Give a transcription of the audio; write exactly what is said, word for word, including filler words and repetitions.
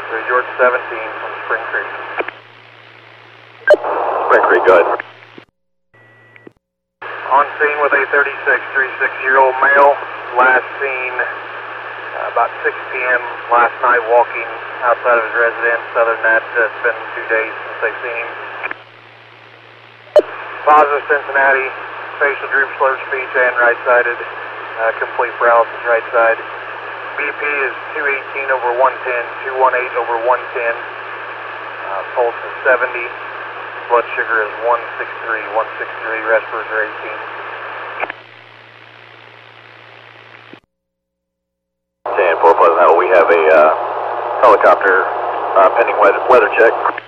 Three George seventeen from Spring Creek. Spring Creek, go ahead. On scene with a thirty-six, thirty-six-year-old male. Last seen uh, about six P M last night walking outside of his residence. Other than that, uh, it's been two days since they've seen him. Positive Cincinnati, facial droop, slurred speech, and right-sided. Uh, complete paralysis right side. B P is two eighteen over one ten, two eighteen over one ten. Uh, pulse is seventy. Blood sugar is one sixty-three, one sixty-three. Respirators are eighteen. ten four Pleasant Hill, we have a uh, helicopter uh, pending weather, weather check.